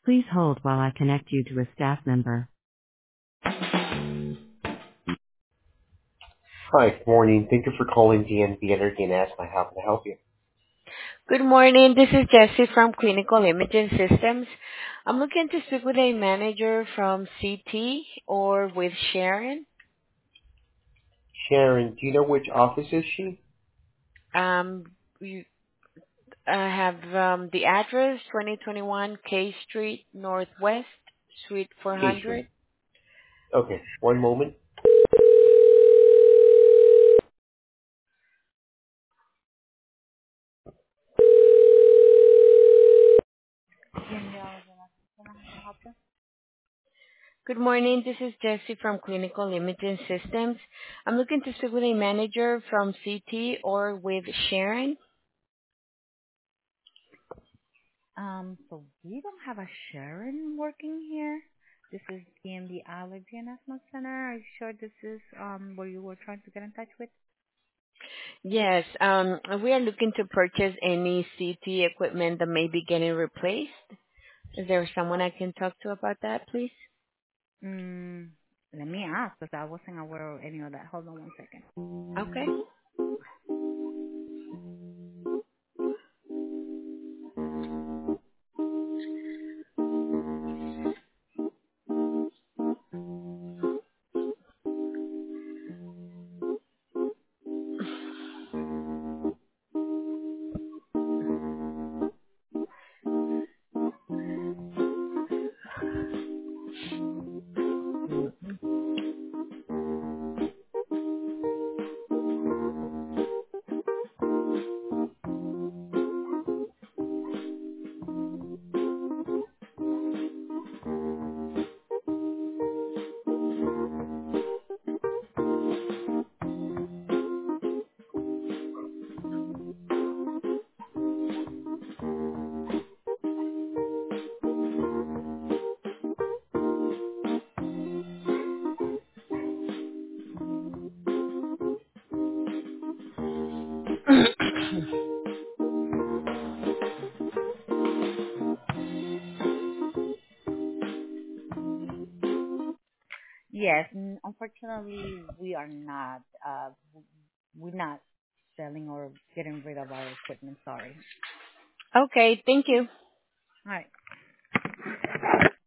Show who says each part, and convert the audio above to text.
Speaker 1: Please hold while I connect you to a staff member. Hi, good morning. Thank you for calling DNB Energy and Ask my how can I help you?
Speaker 2: Good morning. This is Jessie from Clinical Imaging Systems. I'm looking to speak with a manager from CT or with Sharon.
Speaker 1: Sharon, do you know which office is she?
Speaker 2: Um, I have the address 2021 K Street Northwest, Suite
Speaker 1: K Street.
Speaker 2: 400.
Speaker 1: Okay, one moment.
Speaker 2: Good morning. This is Jessie from Clinical Imaging Systems. I'm looking to speak with a manager from CT or with Sharon.
Speaker 3: So we don't have a Sharon working here. This is DMB Allergy and Asthma Center. Are you sure this is where you were trying to get in touch with?
Speaker 2: Yes, we are looking to purchase any CT equipment that may be getting replaced. Is there someone I can talk to about that, please?
Speaker 3: Mm, Let me ask because I wasn't aware of any of that. Hold on one second.
Speaker 2: Okay.
Speaker 3: Yes, unfortunately, we are not. We're not selling or getting rid of our equipment. Sorry.
Speaker 2: Okay, thank you.
Speaker 3: All right.